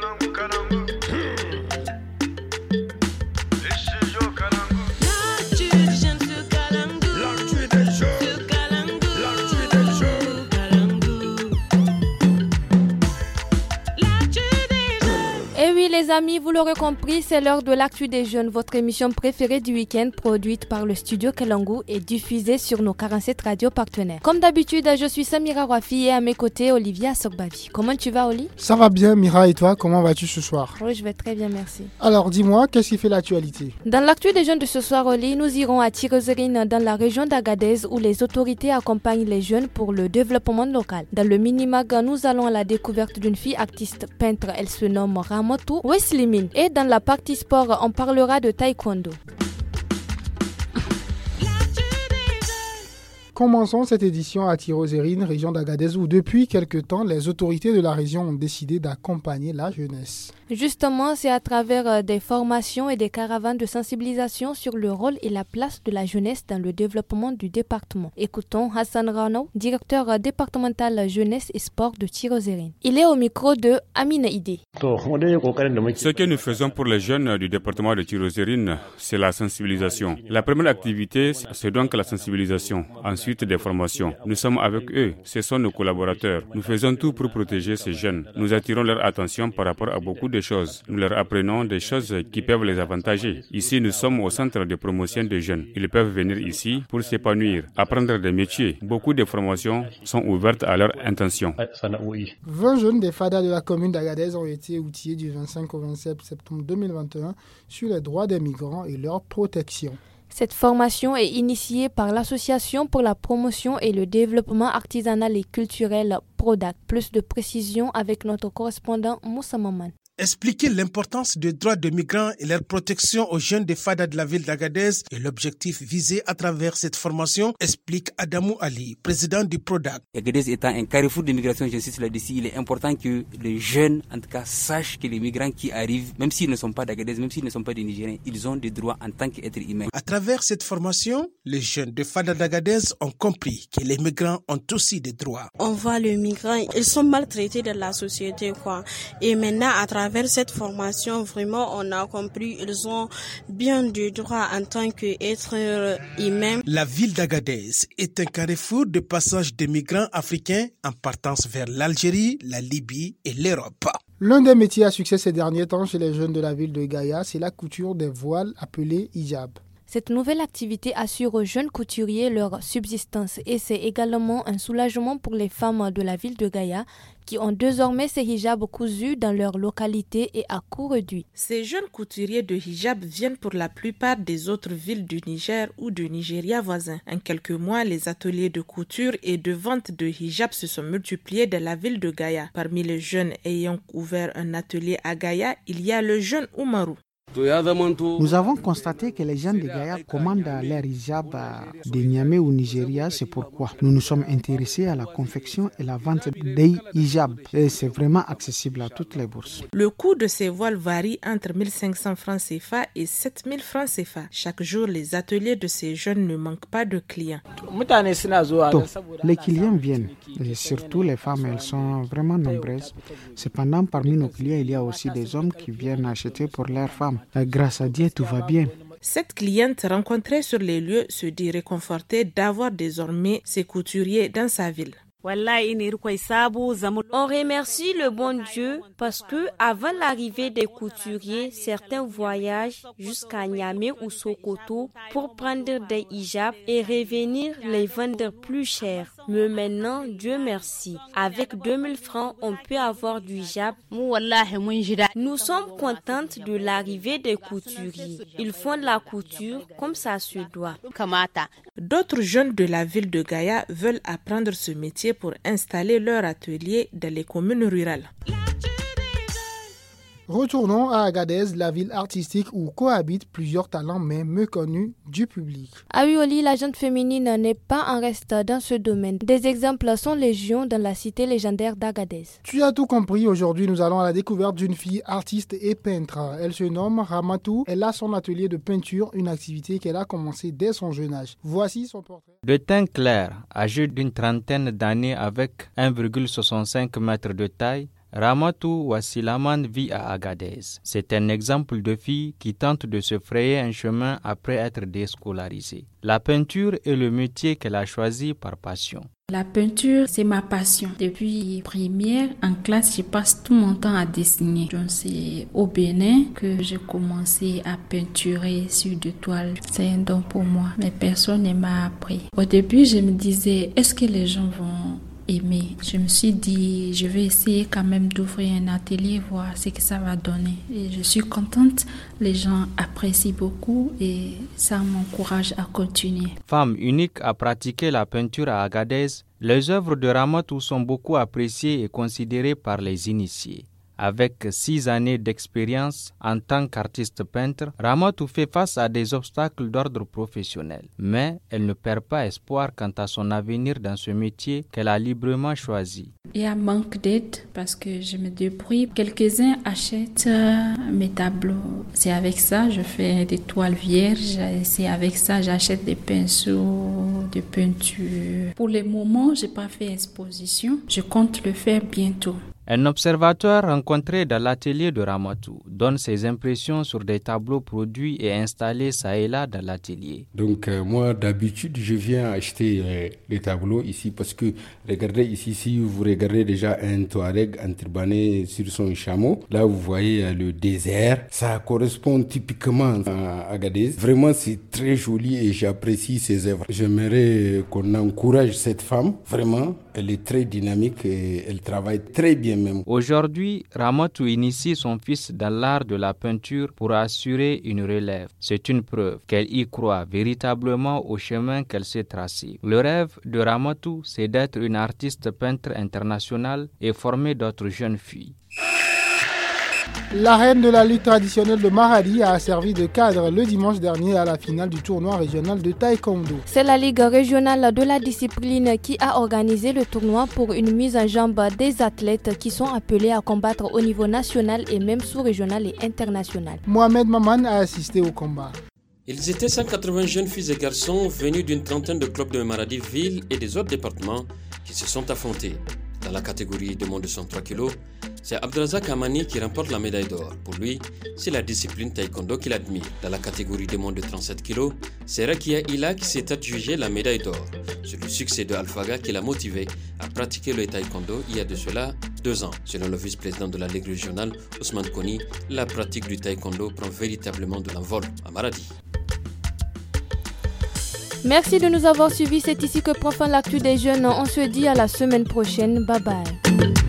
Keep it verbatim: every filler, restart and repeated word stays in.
Les amis, vous l'aurez compris, c'est l'heure de l'actu des jeunes, votre émission préférée du week-end produite par le studio Kalangu et diffusée sur nos quarante-sept radios partenaires. Comme d'habitude, je suis Samira Wafi et à mes côtés, Olivia Sokbavi. Comment tu vas, Oli? Ça va bien, Mira, et toi, comment vas-tu ce soir? Oui, je vais très bien, merci. Alors, dis-moi, qu'est-ce qui fait l'actualité? Dans l'actu des jeunes de ce soir, Oli, nous irons à Tirozérine, dans la région d'Agadez, où les autorités accompagnent les jeunes pour le développement local. Dans le mini-mag, nous allons à la découverte d'une fille artiste peintre. Elle se nomme Ramotou Weslimine. Et dans la partie sport, on parlera de taekwondo. Commençons cette édition à Tirozérine, région d'Agadez, où depuis quelque temps, les autorités de la région ont décidé d'accompagner la jeunesse. Justement, c'est à travers des formations et des caravanes de sensibilisation sur le rôle et la place de la jeunesse dans le développement du département. Écoutons Hassan Rano, directeur départemental jeunesse et sport de Tirozérine. Il est au micro de Amina Ide. Ce que nous faisons pour les jeunes du département de Tirozérine, c'est la sensibilisation. La première activité, c'est donc la sensibilisation. Ensuite, des formations. Nous sommes avec eux, ce sont nos collaborateurs. Nous faisons tout pour protéger ces jeunes. Nous attirons leur attention par rapport à beaucoup de choses. Nous leur apprenons des choses qui peuvent les avantager. Ici, nous sommes au centre de promotion des jeunes. Ils peuvent venir ici pour s'épanouir, apprendre des métiers. Beaucoup de formations sont ouvertes à leur intention. vingt jeunes des FADA de la commune d'Agadez ont été outillés du vingt-cinq au vingt-sept septembre deux mille vingt et un sur les droits des migrants et leur protection. Cette formation est initiée par l'Association pour la promotion et le développement artisanal et culturel PRODAC. Plus de précisions avec notre correspondant Moussa Maman. Expliquer l'importance des droits des migrants et leur protection aux jeunes des FADA de la ville d'Agadez est l'objectif visé à travers cette formation, explique Adamou Ali, président du PRODAC. Agadez étant un carrefour d'immigration, j'insiste là-dessus, il est important que les jeunes, en tout cas, sachent que les migrants qui arrivent, même s'ils ne sont pas d'Agadez, même s'ils ne sont pas des Nigériens, ils ont des droits en tant qu'êtres humains. À travers cette formation, les jeunes de FADA d'Agadez ont compris que les migrants ont aussi des droits. On voit les migrants, ils sont maltraités dans la société, quoi. Et maintenant, à travers À travers cette formation, vraiment, on a compris ils ont bien du droit en tant qu'êtres humains. La ville d'Agadez est un carrefour de passage des migrants africains en partance vers l'Algérie, la Libye et l'Europe. L'un des métiers à succès ces derniers temps chez les jeunes de la ville de Gaïa, c'est la couture des voiles appelée hijab. Cette nouvelle activité assure aux jeunes couturiers leur subsistance et c'est également un soulagement pour les femmes de la ville de Gaïa qui ont désormais ces hijabs cousus dans leur localité et à coût réduit. Ces jeunes couturiers de hijab viennent pour la plupart des autres villes du Niger ou du Nigeria voisin. En quelques mois, les ateliers de couture et de vente de hijab se sont multipliés dans la ville de Gaïa. Parmi les jeunes ayant ouvert un atelier à Gaïa, il y a le jeune Oumarou. Nous avons constaté que les gens de Gaïa commandent leur hijab de Niamey au Nigeria, c'est pourquoi nous nous sommes intéressés à la confection et la vente des hijabs. Et c'est vraiment accessible à toutes les bourses. Le coût de ces voiles varie entre mille cinq cents francs C F A et sept mille francs C F A. Chaque jour, les ateliers de ces jeunes ne manquent pas de clients. Donc, les clients viennent, et surtout les femmes, elles sont vraiment nombreuses. Cependant, parmi nos clients, il y a aussi des hommes qui viennent acheter pour leurs femmes. Grâce à Dieu, tout va bien. Cette cliente rencontrée sur les lieux se dit réconfortée d'avoir désormais ses couturiers dans sa ville. On remercie le bon Dieu parce que avant l'arrivée des couturiers, certains voyagent jusqu'à Niamey ou Sokoto pour prendre des hijabs et revenir les vendre plus cher. Mais maintenant, Dieu merci, avec deux mille francs, on peut avoir du hijab. Nous sommes contentes de l'arrivée des couturiers. Ils font de la couture comme ça se doit. D'autres jeunes de la ville de Gaïa veulent apprendre ce métier pour installer leur atelier dans les communes rurales. Retournons à Agadez, la ville artistique où cohabitent plusieurs talents mais méconnus du public. À Uoli, la gente féminine n'est pas en reste dans ce domaine. Des exemples sont légion dans la cité légendaire d'Agadez. Tu as tout compris, aujourd'hui nous allons à la découverte d'une fille artiste et peintre. Elle se nomme Ramatou, elle a son atelier de peinture, une activité qu'elle a commencé dès son jeune âge. Voici son portrait. De teint clair, âgée d'une trentaine d'années avec un virgule soixante-cinq mètres de taille, Ramatou Wassilaman vit à Agadez. C'est un exemple de fille qui tente de se frayer un chemin après être déscolarisée. La peinture est le métier qu'elle a choisi par passion. La peinture, c'est ma passion. Depuis primaire, en classe, je passe tout mon temps à dessiner. Donc, c'est au Bénin que j'ai commencé à peinturer sur des toiles. C'est un don pour moi, mais personne ne m'a appris. Au début, je me disais, est-ce que les gens vont aimer? Je me suis dit, je vais essayer quand même d'ouvrir un atelier, voir ce que ça va donner. Et je suis contente, les gens apprécient beaucoup et ça m'encourage à continuer. Femme unique à pratiquer la peinture à Agadez, les œuvres de Ramatou sont beaucoup appréciées et considérées par les initiés. Avec six années d'expérience en tant qu'artiste peintre, Ramatou fait face à des obstacles d'ordre professionnel. Mais elle ne perd pas espoir quant à son avenir dans ce métier qu'elle a librement choisi. Il y a manque d'aide parce que je me débrouille. Quelques-uns achètent mes tableaux. C'est avec ça je fais des toiles vierges. C'est avec ça j'achète des pinceaux, des peintures. Pour le moment, je n'ai pas fait exposition. Je compte le faire bientôt. Un observateur rencontré dans l'atelier de Ramatou donne ses impressions sur des tableaux produits et installés ça et là dans l'atelier. Donc euh, moi d'habitude je viens acheter euh, les tableaux ici parce que regardez ici, si vous regardez déjà un Touareg enturbané sur son chameau, là vous voyez euh, le désert, ça correspond typiquement à Agadez. Vraiment c'est très joli et j'apprécie ses œuvres. J'aimerais qu'on encourage cette femme, vraiment, elle est très dynamique et elle travaille très bien. Aujourd'hui, Ramatou initie son fils dans l'art de la peinture pour assurer une relève. C'est une preuve qu'elle y croit véritablement au chemin qu'elle s'est tracé. Le rêve de Ramatou, c'est d'être une artiste peintre internationale et former d'autres jeunes filles. La reine de la lutte traditionnelle de Maradi a servi de cadre le dimanche dernier à la finale du tournoi régional de taekwondo. C'est la Ligue régionale de la discipline qui a organisé le tournoi pour une mise en jambe des athlètes qui sont appelés à combattre au niveau national et même sous-régional et international. Mohamed Maman a assisté au combat. Ils étaient cent quatre-vingts jeunes filles et garçons venus d'une trentaine de clubs de Maradi-Ville et des autres départements qui se sont affrontés. Dans la catégorie de moins de cent trois kilos, c'est Abdelrazak Amani qui remporte la médaille d'or. Pour lui, c'est la discipline taekwondo qu'il admire. Dans la catégorie de moins de trente-sept kilos, c'est Rakia Ila qui s'est adjugé la médaille d'or. C'est le succès de Alphaga qui l'a motivé à pratiquer le taekwondo il y a de cela deux ans. Selon le vice-président de la Ligue régionale, Ousmane Koni, la pratique du taekwondo prend véritablement de l'envol à Maradi. Merci de nous avoir suivis. C'est ici que prend fin l'actu des jeunes. On se dit à la semaine prochaine. Bye bye.